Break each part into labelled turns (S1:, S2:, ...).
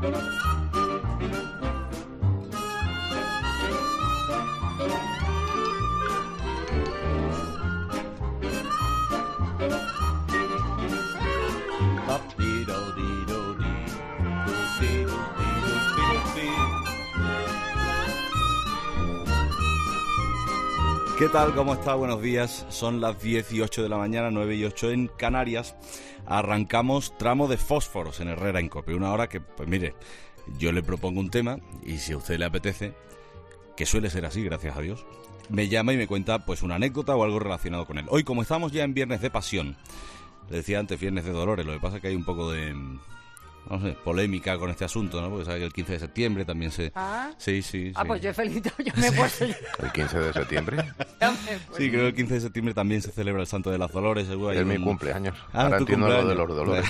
S1: ¿Qué tal? ¿Cómo está? Buenos días. Son las 10:08 de la mañana, 9:08 en Canarias. Arrancamos Tramo de Fósforos en Herrera en Cope. Una hora que, pues mire, yo le propongo un tema y si a usted le apetece, que suele ser así, gracias a Dios, me llama y me cuenta pues una anécdota o algo relacionado con él. Hoy, como estamos ya en Viernes de Pasión, le decía antes Viernes de Dolores, lo que pasa es que hay un poco de... no sé, polémica con este asunto, ¿no? Porque sabe que el 15 de septiembre también se... Sí.
S2: Pues yo he felicitado, yo me he puesto...
S3: ¿El 15 de septiembre?
S1: Sí, creo que el 15 de septiembre también se celebra el Santo de las Dolores.
S3: Es mi cumpleaños. Ahora entiendo lo de los dolores.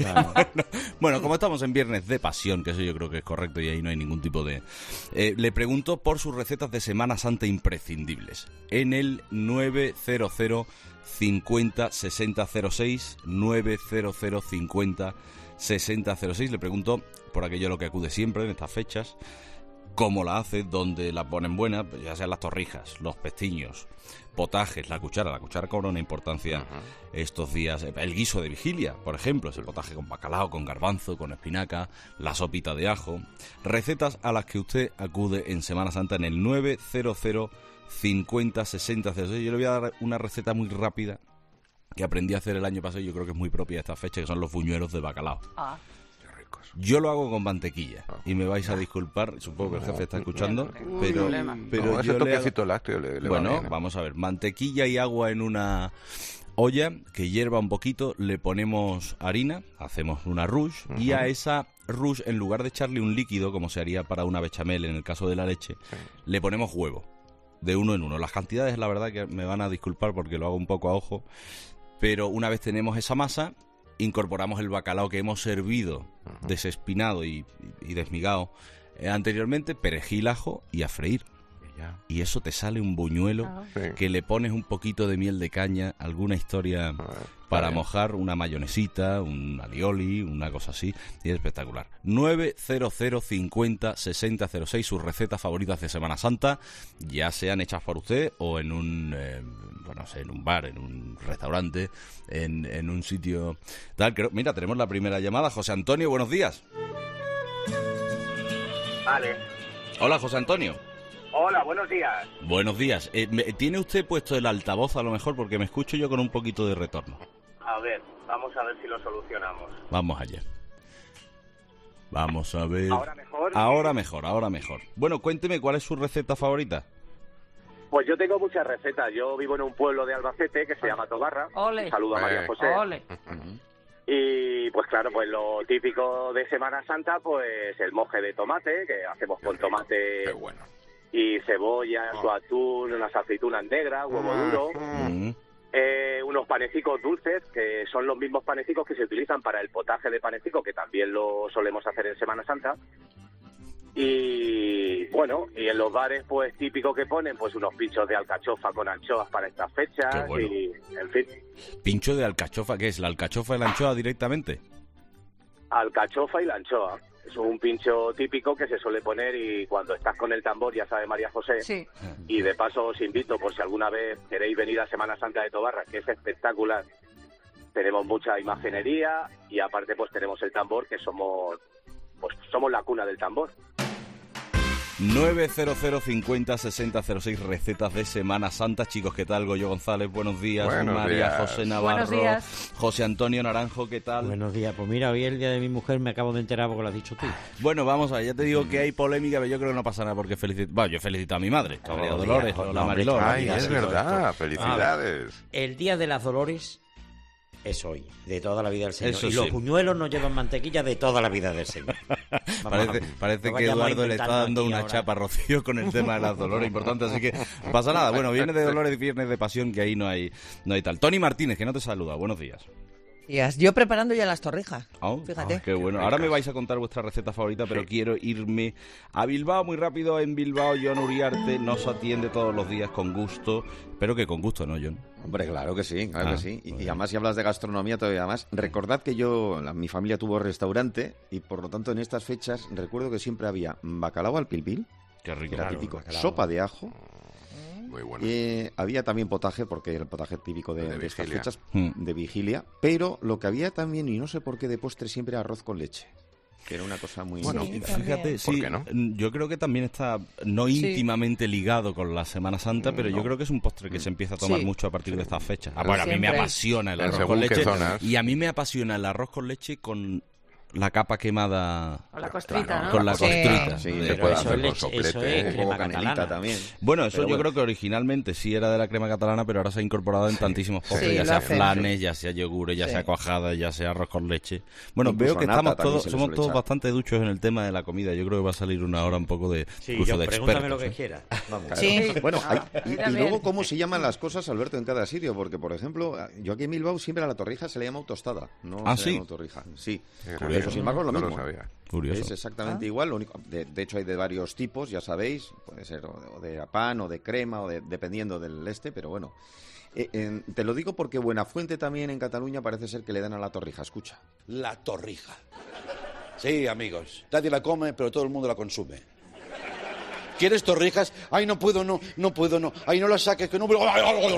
S1: Bueno, como estamos en Viernes de Pasión, que eso yo creo que es correcto y ahí no hay ningún tipo de... le pregunto por sus recetas de Semana Santa imprescindibles. En el 900 50 60 06, 900 50 6006, le pregunto por aquello a lo que acude siempre en estas fechas, cómo la hace, dónde la ponen buena, ya sean las torrijas, los pestiños, potajes, la cuchara cobra una importancia estos días, el guiso de vigilia, por ejemplo, es el potaje con bacalao, con garbanzo, con espinaca, la sopita de ajo, recetas a las que usted acude en Semana Santa en el 900 50 60 06. Yo le voy a dar una receta muy rápida que aprendí a hacer el año pasado y yo creo que es muy propia de esta fecha, que son los buñuelos de bacalao.
S3: Qué ricos.
S1: Yo lo hago con mantequilla y me vais a disculpar, supongo que el jefe está escuchando, pero
S3: no, ese toquecito lácteo le
S1: bueno,
S3: va bien,
S1: vamos a ver, mantequilla y agua en una olla que hierva un poquito, le ponemos harina, hacemos una rouge y a esa rouge, en lugar de echarle un líquido, como se haría para una bechamel en el caso de la leche, le ponemos huevo, de uno en uno. Las cantidades, la verdad que me van a disculpar porque lo hago un poco a ojo. Pero una vez tenemos esa masa, incorporamos el bacalao que hemos servido, desespinado y desmigado anteriormente, perejil, ajo y a freír. Y eso te sale un buñuelo que le pones un poquito de miel de caña, alguna historia para mojar, una mayonesita, un alioli, una cosa así, y es espectacular. 900 50 60 06, sus recetas favoritas de Semana Santa, ya sean hechas por usted o en un, no sé, en un bar, en un restaurante, en un sitio tal. Mira, tenemos la primera llamada. José Antonio, buenos días.
S4: Vale.
S1: Hola, José Antonio.
S4: Hola, buenos días.
S1: Buenos días. ¿Tiene usted puesto el altavoz a lo mejor? Porque me escucho yo con un poquito de retorno.
S4: A ver, vamos a ver si lo solucionamos.
S1: Vamos allá. Vamos a ver.
S4: ¿Ahora mejor?
S1: Ahora mejor. Bueno, cuénteme, ¿cuál es su receta favorita?
S4: Pues yo tengo muchas recetas. Yo vivo en un pueblo de Albacete que se llama Tobarra.
S2: Ole.
S4: Saludo a María José.
S2: Ole.
S4: Y pues claro, pues lo típico de Semana Santa, pues el moje de tomate, que hacemos con tomate...
S3: Qué bueno.
S4: Y cebolla, su atún, unas aceitunas negras, huevo duro, unos panecicos dulces, que son los mismos panecicos que se utilizan para el potaje de panecico, que también lo solemos hacer en Semana Santa. Y bueno, y en los bares pues típico que ponen pues unos pinchos de alcachofa con anchoas para estas fechas.
S1: Bueno.
S4: Y en fin.
S1: ¿Pincho de alcachofa? ¿Qué es? ¿La alcachofa y la anchoa directamente?
S4: Alcachofa y la anchoa. Es un pincho típico que se suele poner y cuando estás con el tambor, ya sabe María José.
S2: Sí.
S4: Y de paso os invito, por si alguna vez queréis venir a Semana Santa de Tobarra, que es espectacular. Tenemos mucha imaginería y aparte pues tenemos el tambor, que somos la cuna del tambor.
S1: 900 50 60 06, recetas de Semana Santa. Chicos, ¿qué tal? Goyo González, buenos días.
S3: Buenos
S1: María
S3: días.
S1: José Navarro.
S2: Buenos días.
S1: José Antonio Naranjo, ¿qué tal?
S5: Buenos días. Pues mira, hoy es el día de mi mujer, me acabo de enterar porque lo has dicho tú.
S1: Bueno, vamos a ver, ya te digo que hay polémica, pero yo creo que no pasa nada porque yo felicito a mi madre, a María Dolores, a la Mariló.
S3: Ay, es verdad, felicidades.
S5: El día de las Dolores es hoy, de toda la vida del Señor.
S1: Eso
S5: y
S1: sí.
S5: los buñuelos no llevan mantequilla de toda la vida del Señor.
S1: Parece que Eduardo le está dando una chapa a Rocío con el tema de las Dolores, importante, así que no pasa nada. Bueno, viernes de Dolores y viernes de Pasión, que ahí no hay tal. Tony Martínez, que no te saluda, buenos días.
S2: Yo preparando ya las torrijas. Fíjate.
S1: Qué bueno. Ahora me vais a contar vuestra receta favorita, pero quiero irme a Bilbao muy rápido. En Bilbao, Jon Uriarte nos atiende todos los días con gusto. Espero que con gusto, ¿no, Jon?
S6: Hombre, claro que sí, claro que sí. Y además, si hablas de gastronomía todavía más, recordad que mi familia tuvo restaurante y por lo tanto en estas fechas recuerdo que siempre había bacalao al pilpil,
S1: qué rico,
S6: que era típico, sopa de ajo.
S3: Muy bueno.
S6: Había también potaje, porque el potaje típico de estas fechas, de vigilia, pero lo que había también, y no sé por qué, de postre siempre arroz con leche, que era una cosa muy...
S1: Bueno,
S2: sí,
S1: fíjate,
S3: ¿por qué no?
S1: Yo creo que también está no íntimamente ligado con la Semana Santa, pero yo creo que es un postre que se empieza a tomar mucho a partir de estas fechas. Bueno, a mí me apasiona el arroz con leche, y a mí me apasiona el arroz con leche con la capa quemada
S2: con la costrita, ¿no?
S1: Con la costrita.
S6: Sí,
S3: se puede hacer con soplete,
S6: un poco canelita también.
S1: Bueno, eso yo creo que originalmente sí era de la crema catalana, pero ahora se ha incorporado en tantísimos postres, ya sea flanes, ya sea yogures, ya sea cuajadas, ya sea arroz con leche. Bueno,
S6: incluso
S1: veo que somos todos
S6: echar
S1: bastante duchos en el tema de la comida. Yo creo que va a salir una hora un poco de incluso de
S5: pregúntame
S1: expertos.
S5: lo que quieras. Vamos.
S2: Sí.
S6: Bueno, y luego cómo se llaman las cosas, Alberto, en cada sitio, porque por ejemplo, yo aquí en Bilbao siempre a la torrija se le llama tostada, no se llama torrija. Sí, pero sin embargo es lo mismo.
S1: Curioso.
S6: Es exactamente igual, lo único, de hecho hay de varios tipos, ya sabéis, puede ser o de pan o de crema o dependiendo del pero bueno. Te lo digo porque Buenafuente también en Cataluña parece ser que le dan a la torrija, escucha.
S7: La torrija. Sí, amigos, nadie la come, pero todo el mundo la consume. ¿Quieres torrijas? Ay, no puedo, no puedo, no. Ay, no la saques, que no puedo.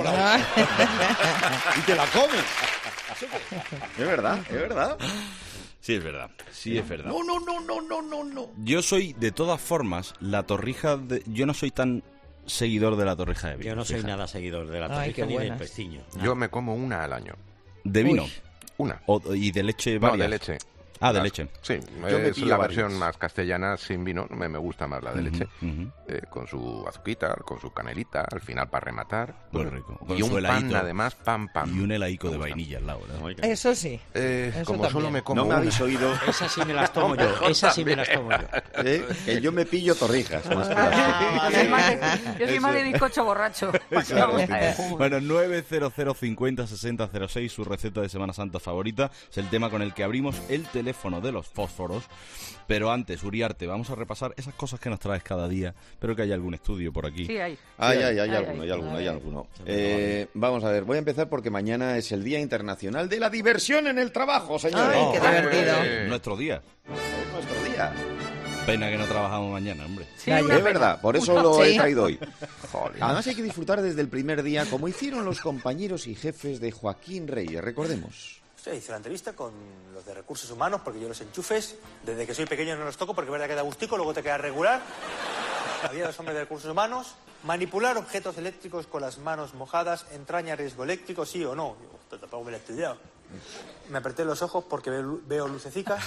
S7: Y te la comes.
S6: Es verdad.
S1: Sí, es verdad. Sí, es verdad.
S7: No.
S1: Yo soy, de todas formas, la torrija... Yo no soy tan seguidor de la torrija de vino.
S5: Yo no soy nada seguidor de la torrija ni del pestiño.
S3: Yo me como una al año.
S1: ¿De vino?
S3: Una.
S1: ¿Y de leche varias?
S3: No, de leche.
S1: De leche.
S3: Sí, es la versión más castellana sin vino. Me gusta más la de leche. Con su azuquita, con su canelita, al final para rematar.
S1: Muy rico.
S3: Y un pan, además, pam.
S1: Y un heladico de vainilla al lado, ¿no?
S2: Eso sí.
S3: Como
S2: también.
S3: solo me como
S6: No me habéis oído.
S5: Esas sí me las tomo yo.
S6: Que yo me pillo torrijas. Más que
S2: Yo soy más de bizcocho borracho.
S1: Bueno, 900 50 60 06, su receta de Semana Santa favorita. Es el tema con el que abrimos el teléfono de los fósforos. Pero antes, Uriarte, vamos a repasar esas cosas que nos traes cada día. Espero que haya algún estudio por aquí.
S2: Sí, hay.
S6: Hay alguno. Vamos a ver, voy a empezar porque mañana es el Día Internacional de la Diversión en el Trabajo, señores.
S2: Ay, qué divertido.
S1: Nuestro día.
S6: Es nuestro día.
S1: Pena que no trabajamos mañana, hombre.
S2: Sí,
S6: Es verdad, por eso lo he traído hoy.
S3: Joder.
S6: Además hay que disfrutar desde el primer día, como hicieron los compañeros y jefes de Joaquín Reyes, recordemos.
S8: Hice la entrevista con los de recursos humanos porque yo los enchufes, desde que soy pequeño no los toco porque es verdad que da gustico, luego te queda regular. Había dos hombres de recursos humanos. Manipular objetos eléctricos con las manos mojadas entraña riesgo eléctrico, sí o no. Digo, tampoco me lo he estudiado. Me apreté los ojos porque veo lucecicas.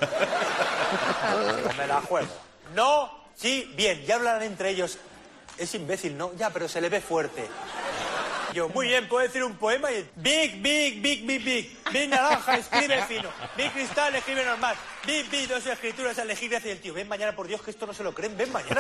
S8: Me la juego. No, sí, bien, ya hablarán entre ellos. Es imbécil, ¿no? Ya, pero se le ve fuerte. Yo, muy bien, puedo decir un poema y... Big. Big naranja, escribe fino. Big cristal, escribe normal. Big, dos escrituras, elegir hacia el tío. Ven mañana, por Dios, que esto no se lo creen. Ven mañana.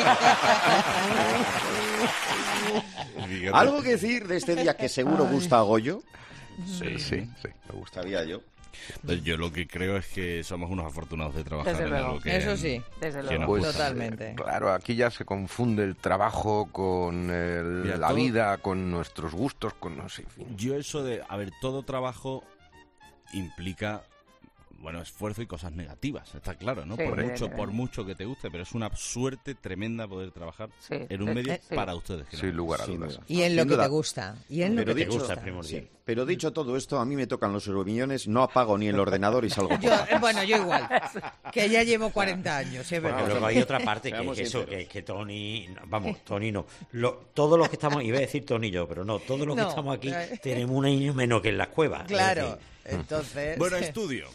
S6: ¿Algo que decir de este día que seguro gusta a Goyo?
S3: Sí, me gusta.
S6: Sabía yo.
S1: Yo lo que creo es que somos unos afortunados de trabajar
S2: Desde
S1: en
S2: luego.
S1: algo que...
S2: Eso sí, desde
S1: que
S2: luego.
S1: nos
S3: Pues,
S1: gusta.
S2: Totalmente.
S3: Claro, aquí ya se confunde el trabajo con
S1: Mira,
S3: la
S1: todo-
S3: vida, con nuestros gustos, con no sé, en fin.
S1: Yo eso de... A ver, todo trabajo implica... Bueno, esfuerzo y cosas negativas, está claro, ¿no?
S2: Sí,
S1: Por mucho que te guste, pero es una suerte tremenda poder trabajar
S2: Sí,
S1: en un medio
S2: sí.
S1: para ustedes. que no.
S3: Sin lugar a
S6: Sin
S3: dudas.
S6: duda.
S2: Y en lo
S6: Sin
S2: que
S6: duda.
S2: te gusta. Y en lo
S6: Pero
S2: que te
S6: dicho-
S2: gusta.
S5: primordial.
S6: Pero dicho todo esto, a mí me tocan los euromillones, no apago ni el ordenador y salgo.
S2: Yo igual. Que ya llevo 40 años, es verdad.
S5: Luego hay otra parte
S6: Seamos sinceros.
S5: que Tony, vamos, Tony no. Todos los que estamos, iba a decir Tony y yo, pero no, todos los que
S2: No,
S5: estamos aquí tenemos un año menos que en las cuevas. Es
S2: Claro.
S5: decir,
S2: Entonces...
S1: Bueno, estudio.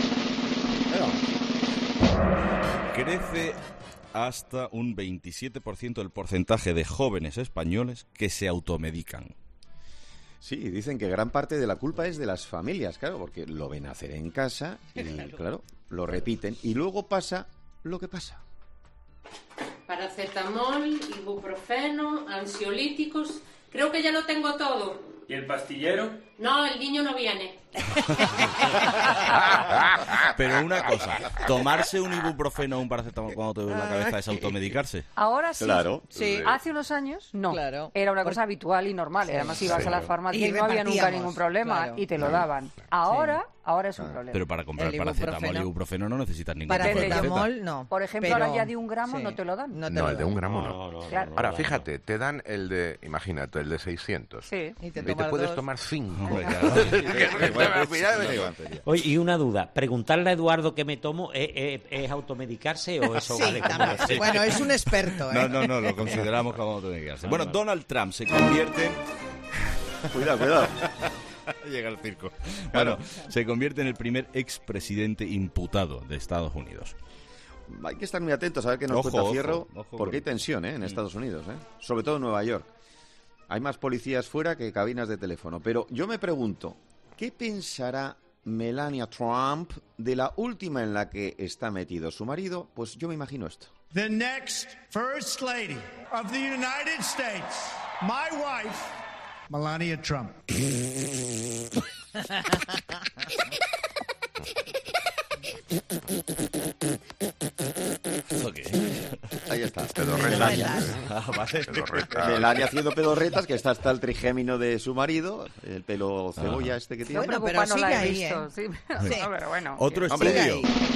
S1: Crece hasta un 27% el porcentaje de jóvenes españoles que se automedican.
S6: Sí, dicen que gran parte de la culpa es de las familias, claro, porque lo ven hacer en casa y, claro, lo repiten. Y luego pasa lo que pasa.
S9: Paracetamol, ibuprofeno, ansiolíticos. Creo que ya lo tengo todo.
S10: ¿Y el pastillero?
S9: No, el niño no viene.
S1: Pero una cosa, tomarse un ibuprofeno o un paracetamol cuando te duele la cabeza es automedicarse.
S10: Ahora sí.
S6: Claro.
S2: Sí.
S10: Hace unos años, no.
S2: Claro.
S10: Era una cosa habitual y normal. Además, ibas a la farmacia
S2: Y
S10: y no había nunca
S2: repartíamos,
S10: ningún problema
S2: claro.
S10: y te lo daban. Ahora es un problema.
S1: Pero para comprar
S2: El
S1: paracetamol y ibuprofeno no necesitas ningún
S2: Paracetamol no.
S10: Por ejemplo,
S2: pero-
S10: ahora ya de 1 gramo
S2: sí.
S10: no te lo dan.
S2: No, te
S3: No,
S2: lo
S3: el de
S2: dan.
S3: 1 gramo no.
S10: Claro.
S3: Ahora, fíjate, te dan el de, imagínate, el de 600.
S10: Sí.
S2: Y te
S3: Y te
S2: tomas
S3: puedes
S2: 2.
S3: tomar 5.
S1: Hombre, claro.
S5: Oye, y una duda, preguntarle a Eduardo qué me tomo, ¿es automedicarse o eso
S2: Sí,
S5: vale como
S2: también.
S5: decir?
S2: Bueno, es un experto, ¿eh?
S1: No, lo consideramos como automedicarse. Bueno, Donald Trump se convierte...
S6: Cuidado.
S1: Llega el circo. Bueno, se convierte en el primer expresidente imputado de Estados Unidos.
S6: Hay que estar muy atentos a ver qué nos
S1: Ojo,
S6: cuenta Fierro,
S1: ojo,
S6: porque hay tensión en Estados Unidos, sobre todo en Nueva York. Hay más policías fuera que cabinas de teléfono. Pero yo me pregunto, ¿qué pensará Melania Trump de la última en la que está metido su marido? Pues yo me imagino esto.
S11: The next First Lady of the United States, my wife, Melania Trump.
S6: Ahí está.
S3: Pedorretas.
S1: Vale.
S3: Pedorretas.
S6: Melania haciendo pedorretas, que está hasta el trigémino de su marido, el pelo cebolla este que
S10: Yo
S6: tiene.
S2: Bueno,
S10: preocupada
S2: pero
S10: no la
S2: sigue
S10: he
S2: ahí,
S10: visto.
S2: ¿eh?
S10: Sí,
S2: Sí.
S10: no, pero bueno.
S1: Otro
S6: Hombre,
S1: estudio.
S2: Sigue ahí.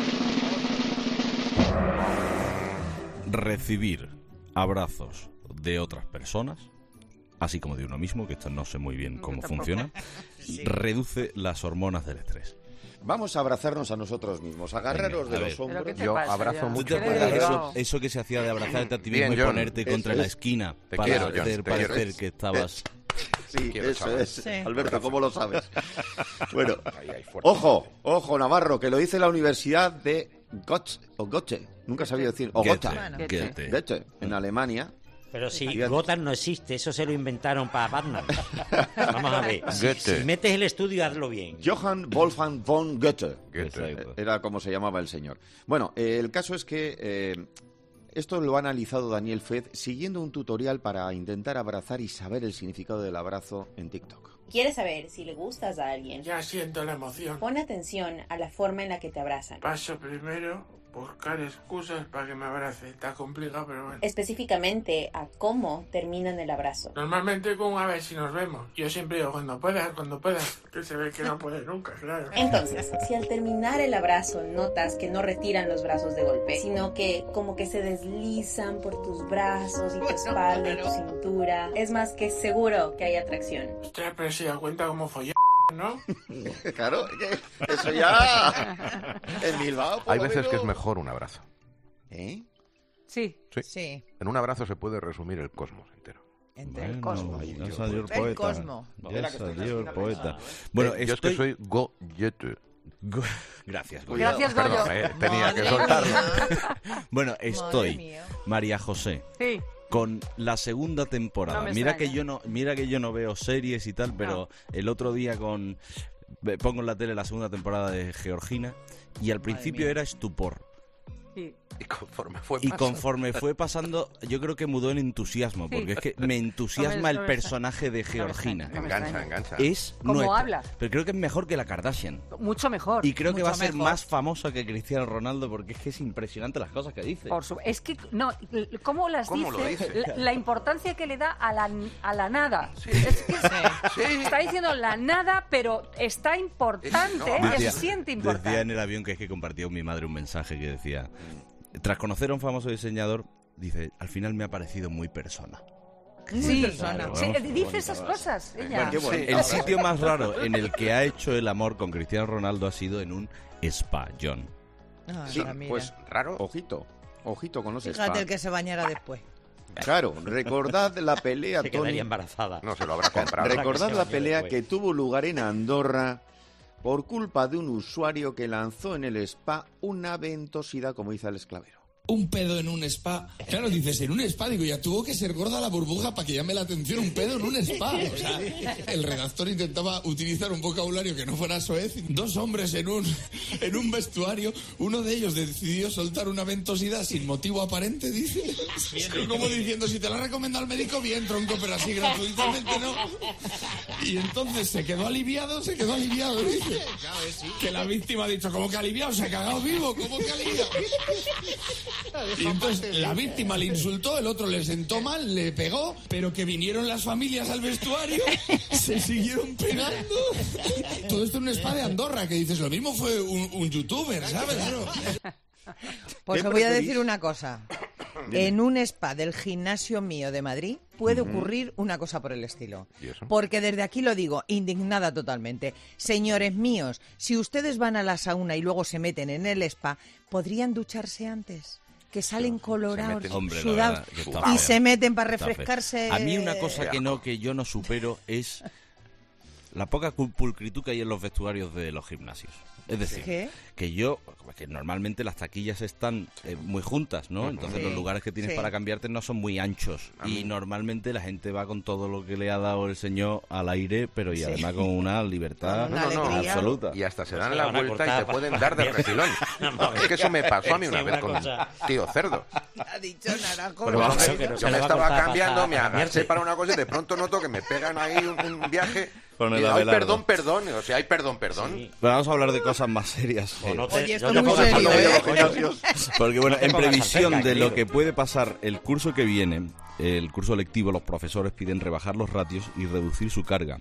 S1: Recibir abrazos de otras personas, así como de uno mismo, que esto no sé muy bien cómo
S10: tampoco.
S1: funciona, reduce las hormonas del estrés.
S6: Vamos a abrazarnos a nosotros mismos, agarraros
S1: Venga,
S6: de
S1: a
S6: los
S1: ver.
S10: ¿Pero qué
S6: hombros.
S10: te
S3: Yo
S10: pasa
S3: abrazo
S10: ya?
S3: mucho.
S1: ¿Tú te
S10: ¿Qué le
S1: acuerdas
S10: digo?
S1: eso que se hacía de abrazarte a ti
S3: Bien,
S1: mismo y
S3: John.
S1: ponerte contra
S6: Es-
S1: la esquina
S3: Te
S1: para
S3: quiero, John,
S1: hacer
S3: te
S1: parecer
S3: quiero.
S1: que estabas...
S6: Sí,
S3: Quiero,
S6: eso
S3: chaval.
S6: es.
S2: Sí.
S6: Alberto, ¿cómo lo sabes? Bueno,
S3: Ahí, ahí, fuerte.
S6: ojo, Navarro, que lo dice la Universidad de Goethe, nunca sabía decir, o
S1: Goethe,
S6: Goethe,
S1: Goethe.
S6: Goethe, en Alemania.
S5: Pero si
S6: Fíjate.
S5: Gotham no existe, eso se lo inventaron para Batman. Vamos a ver,
S3: Goethe.
S5: si metes el estudio, hazlo bien.
S6: Johann Wolfgang von Goethe.
S1: Exacto.
S6: Era como se llamaba el señor. Bueno, el caso es que esto lo ha analizado Daniel Fed siguiendo un tutorial para intentar abrazar y saber el significado del abrazo en TikTok.
S12: ¿Quieres saber si le gustas a alguien?
S11: Ya siento la emoción.
S12: Pon atención a la forma en la que te abrazan.
S11: Paso primero buscar excusas para que me abrace. Está complicado, pero bueno.
S12: Específicamente a cómo terminan el abrazo.
S11: Normalmente con a ver si nos vemos. Yo siempre digo cuando puedas. Que se ve que no puede nunca, claro.
S12: Entonces, si al terminar el abrazo notas que no retiran los brazos de golpe, sino que como que se deslizan por tus brazos y tu espalda y tu cintura, es más que seguro que hay atracción.
S11: Ostras, pero se da cuenta cómo folló, ¿no?
S6: Claro, que eso ya en Bilbao. por
S3: Hay
S6: lo
S3: veces que es
S6: menos.
S3: mejor un abrazo.
S6: ¿Eh?
S10: Sí.
S2: Sí,
S3: En un abrazo se puede resumir el cosmos entero.
S2: entre el
S1: Bueno,
S2: cosmos.
S1: ya salió el
S2: El
S1: poeta.
S2: cosmo.
S1: Ya salió el poeta. Bueno,
S3: Yo es que soy Goethe.
S1: Gracias, Goyo.
S10: Gracias,
S3: Perdón,
S10: Goyo.
S3: tenía que
S2: Madre
S3: soltarlo.
S2: mía.
S1: Bueno,
S2: Madre
S1: estoy,
S2: mía.
S1: María José,
S10: Sí.
S1: con la segunda temporada.
S10: No me
S1: mira
S10: extraña.
S1: que yo no veo series y tal, pero el otro día pongo en la tele la segunda temporada de Georgina y al principio
S2: mía.
S1: era estupor.
S10: Sí.
S3: Y conforme fue
S1: Y
S3: pasando.
S1: conforme fue pasando, yo creo que mudó en entusiasmo, porque es que me entusiasma el
S10: no me
S1: personaje de Georgina.
S10: No me
S3: Engancha,
S10: extraña.
S3: engancha.
S1: Es
S10: ¿Cómo
S1: nuestra,
S10: habla?
S1: pero creo que es mejor que la Kardashian.
S10: Mucho mejor.
S1: Y creo que va a
S2: Mucho
S1: ser
S2: mejor.
S1: más famosa que Cristiano Ronaldo porque es que es impresionante las cosas que dice.
S10: Es que, no, ¿cómo las
S3: ¿Cómo lo
S10: dice?
S3: dice?
S10: La importancia que le da a la nada. Es que está diciendo la nada, pero está importante,
S3: No,
S10: que se siente
S1: decía
S10: importante.
S1: en el avión que es que compartió mi madre un mensaje que decía, tras conocer a un famoso diseñador, dice, al final me ha parecido muy persona.
S10: Sí,
S2: persona.
S10: sí,
S1: Vamos.
S10: dice esas cosas, ella.
S6: Qué bonito.
S1: El sitio más raro en el que ha hecho el amor con Cristiano Ronaldo ha sido en un spa, John.
S2: Ah,
S6: Sí,
S2: mira, mira.
S3: Pues raro.
S6: Ojito con los
S2: Fíjate
S6: spa.
S2: el que se bañara después.
S6: Claro, recordad la pelea,
S5: Se
S6: Tony.
S5: quedaría embarazada.
S3: No se lo habrá comprado.
S6: Recordad
S5: que se
S6: la
S5: bañó
S6: pelea
S5: después.
S6: que tuvo lugar en Andorra por culpa de un usuario que lanzó en el spa una ventosidad, como dice el esclavero.
S9: Un pedo en un spa. Claro, dices, en un spa, digo, ya tuvo que ser gorda la burbuja para que llame la atención un pedo en un spa. O sea, el redactor intentaba utilizar un vocabulario que no fuera soez. 2 hombres en un vestuario, uno de ellos decidió soltar una ventosidad sin motivo aparente, dice. Como diciendo, si te la recomienda al médico, bien, tronco, pero así gratuitamente no. Y entonces se quedó aliviado, dice. Que la víctima ha dicho, ¿cómo que aliviado? Se ha cagado vivo, ¿cómo que aliviado? Y entonces la víctima le insultó, el otro le sentó mal, le pegó, pero que vinieron las familias al vestuario, se siguieron pegando. Todo esto en un spa de Andorra, que dices, lo mismo fue un youtuber, ¿sabes?
S2: Pues os voy a decir una cosa. En un spa del gimnasio mío de Madrid puede ocurrir una cosa por el estilo. Porque desde aquí lo digo, indignada totalmente. Señores míos, si ustedes van a la sauna y luego se meten en el spa, ¿podrían ducharse antes? Que salen colorados, sudados y se meten para refrescarse.
S1: A mí una cosa que yo no supero es la poca pulcritud que hay en los vestuarios de los gimnasios. Es decir, que normalmente las taquillas están muy juntas, ¿no? Entonces los lugares que tienes para cambiarte no son muy anchos. Y normalmente la gente va con todo lo que le ha dado el señor al aire, pero y además con una libertad absoluta.
S3: Y hasta se dan la vuelta y te pueden dar de refilón. Es que eso me pasó a mí una vez con tío cerdo.
S2: Ha dicho Naranjo.
S3: Yo me estaba cambiando, me agaché para una cosa y de pronto noto que me pegan ahí un viaje. Ay, perdón. O sea, hay perdón.
S1: Sí. Pero vamos a hablar de cosas más serias.
S2: Oye, esto es muy serio,
S1: Porque bueno, en previsión de lo que puede pasar el curso que viene, el curso lectivo, los profesores piden rebajar los ratios y reducir su carga.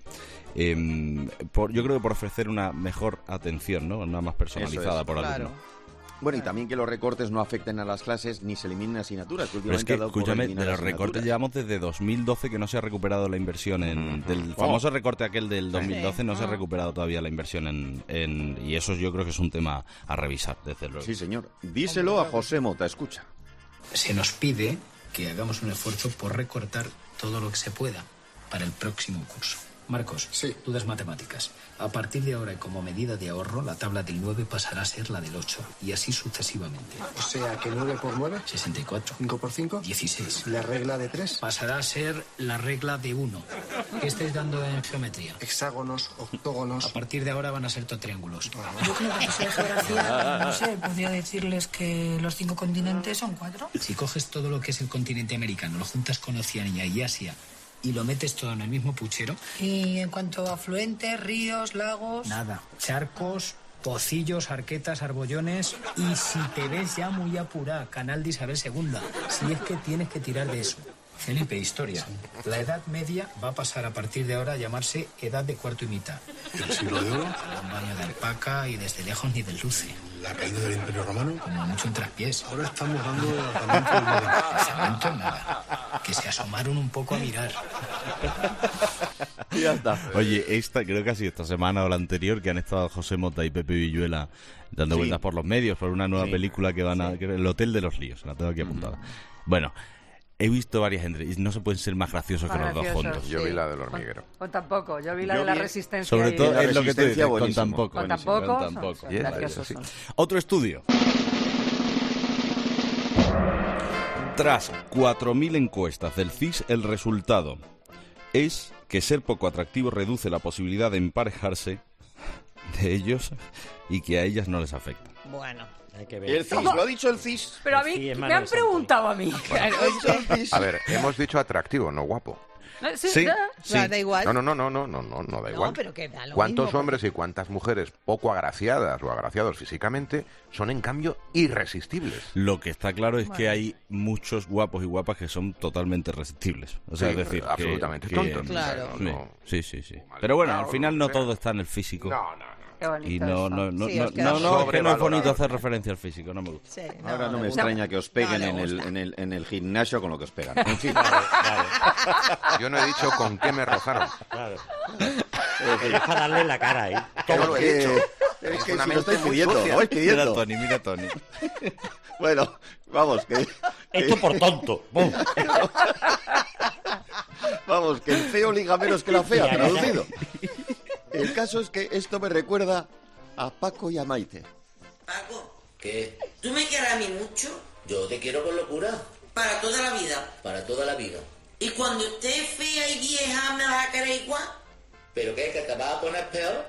S1: Yo creo que por ofrecer una mejor atención, ¿no? Una más personalizada por alumno.
S6: Bueno, y también que los recortes no afecten a las clases ni se eliminen asignaturas.
S1: Pero es que, escúchame, de los recortes llevamos desde 2012 que no se ha recuperado la inversión del famoso recorte aquel del 2012, no se ha recuperado todavía la inversión y eso yo creo que es un tema a revisar, desde luego.
S6: Sí, señor. Díselo a José Mota, escucha.
S13: Se nos pide que hagamos un esfuerzo por recortar todo lo que se pueda para el próximo curso. Marcos, tú das matemáticas. A partir de ahora, y como medida de ahorro, la tabla del 9 pasará a ser la del 8, y así sucesivamente.
S14: O sea, que 9 por 9...
S13: 64.
S14: 5 por 5...
S13: 16.
S14: ¿La regla de 3?
S13: Pasará a ser la regla de 1. ¿Qué estáis dando en geometría?
S14: Hexágonos, octógonos...
S13: A partir de ahora van a ser todo triángulos.
S15: Yo creo que si de geografía, no sé, podría decirles que los 5 continentes son 4.
S13: Si coges todo lo que es el continente americano, lo juntas con Oceanía y Asia, y lo metes todo en el mismo puchero.
S15: Y en cuanto a afluentes, ríos, lagos...
S13: Nada. Charcos, pocillos, arquetas, arbollones... Y si te ves ya muy apurada, canal de Isabel II. Si es que tienes que tirar de eso. Felipe, historia. La Edad Media va a pasar a partir de ahora a llamarse Edad de Cuarto y Mitad.
S14: ¿El siglo de oro?
S13: Un baño de alpaca y desde lejos ni del luce.
S14: ¿La caída del Imperio Romano?
S13: Como mucho en traspiés.
S14: Ahora estamos dando el lanzamiento del modelo.
S13: Lanzamiento nada. Que se asomaron un poco a mirar.
S6: Ya está.
S1: Oye, creo que ha sido esta semana o la anterior que han estado José Mota y Pepe Villuela dando vueltas por los medios por una nueva película que van a... que El Hotel de los Líos, la tengo aquí apuntada. Bueno, he visto varias entrevistas y no se pueden ser más graciosos que los dos juntos.
S3: Yo vi la del hormiguero.
S10: Con tampoco, yo vi la de la resistencia.
S1: Sobre todo
S6: es
S1: lo que te dices, con
S10: tampoco.
S1: Sí. Otro estudio. Tras 4.000 encuestas del CIS, el resultado es que ser poco atractivo reduce la posibilidad de emparejarse de ellos y que a ellas no les afecta.
S2: Bueno.
S6: El CIS, lo ha dicho el CIS.
S10: Pero a mí, me han preguntado a mí.
S3: A ver, hemos dicho atractivo, no guapo.
S10: Sí.
S2: Da igual.
S3: No da igual.
S2: Pero que da lo
S3: ¿Cuántos
S2: mismo,
S3: hombres y cuántas mujeres poco agraciadas o agraciados físicamente son en cambio irresistibles?
S1: Lo que está claro es que hay muchos guapos y guapas que son totalmente irresistibles. O sea,
S3: Sí,
S1: es decir,
S3: absolutamente tontos.
S2: Claro.
S1: Sí. Pero bueno, al final no todo está en el físico.
S10: Qué bonito
S1: Y
S2: Sí, os queda
S1: es que no es bonito hacer referencia al físico, no me gusta.
S2: Sí,
S6: Ahora no me extraña que os peguen en el gimnasio con lo que os pegan. En fin.
S3: Yo no he dicho con qué me rozaron.
S5: Claro. Es para darle en la cara ahí.
S3: Yo lo he dicho.
S6: Es que
S3: una
S6: si lo
S3: mente
S6: estáis
S3: muy
S6: pidiendo,
S3: sucia.
S6: lo vais pidiendo.
S1: Mira Tony.
S6: Bueno, vamos, que...
S5: Esto por tonto. ¡Bum!
S6: Vamos, que el feo liga menos que la fea, traducido. El caso es que esto me recuerda a Paco y a Maite.
S16: Paco, ¿qué? ¿Tú me quieres a mí mucho? Yo te quiero con locura.
S17: Para toda la vida.
S16: Para toda la vida.
S17: Y cuando esté fea y vieja, ¿me vas a querer igual?
S16: ¿Pero qué? ¿Que te vas a poner peor?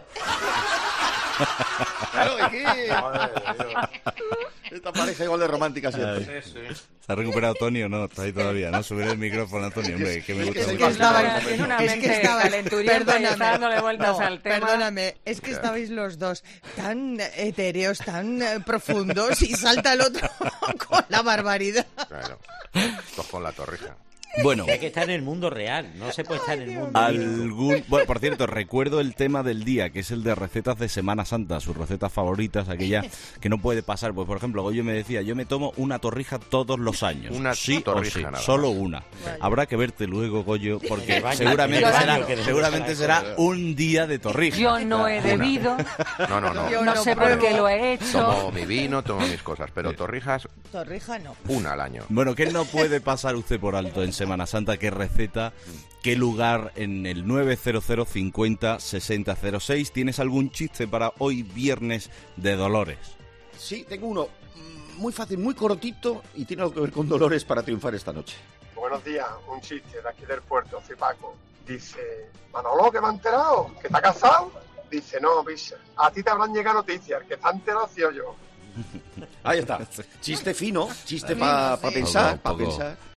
S6: Claro, es que... Esta pareja igual de romántica siempre.
S1: Sí. ¿Se ha recuperado Tony o no? Está ahí todavía, ¿no? Subir el micrófono a Tony, hombre, que me gusta mucho.
S10: Tiene una mente calenturienta y está dándole vueltas al tema.
S2: Perdóname, es que estabais los dos tan etéreos, tan profundos, y salta el otro con la barbaridad.
S3: Claro, esto con la torrija.
S1: Bueno,
S5: hay que estar en el mundo real, no se puede estar en el mundo
S1: Bueno, por cierto, recuerdo el tema del día, que es el de recetas de Semana Santa, sus recetas favoritas, aquella que no puede pasar. Pues, por ejemplo, Goyo me decía, yo me tomo una torrija todos los años.
S3: Una
S1: sí
S3: torrija,
S1: o sí,
S3: nada
S1: solo
S3: más.
S1: una. Habrá que verte luego, Goyo, porque
S5: baño,
S1: seguramente será un día de torrija.
S10: Yo no he bebido.
S3: No.
S10: No sé por qué lo he hecho.
S3: Tomo mi vino, tomo mis cosas, pero torrijas...
S2: Torrija no.
S3: Una al año.
S1: Bueno, ¿qué no puede pasar usted por alto en Semana Santa? ¿Qué receta? ¿Qué lugar? En el 900 50 60 06. ¿Tienes algún chiste para hoy, viernes de Dolores?
S6: Sí, tengo uno muy fácil, muy cortito, y tiene algo que ver con Dolores para triunfar esta noche.
S18: Buenos días, un chiste de aquí del puerto, soy Paco. Dice, Manolo, que me ha enterado, que te has casado. Dice, no, bicha, a ti te habrán llegado noticias, el que está enterado ha sido yo.
S6: Ahí está. Chiste fino, chiste para pensar, para pensar.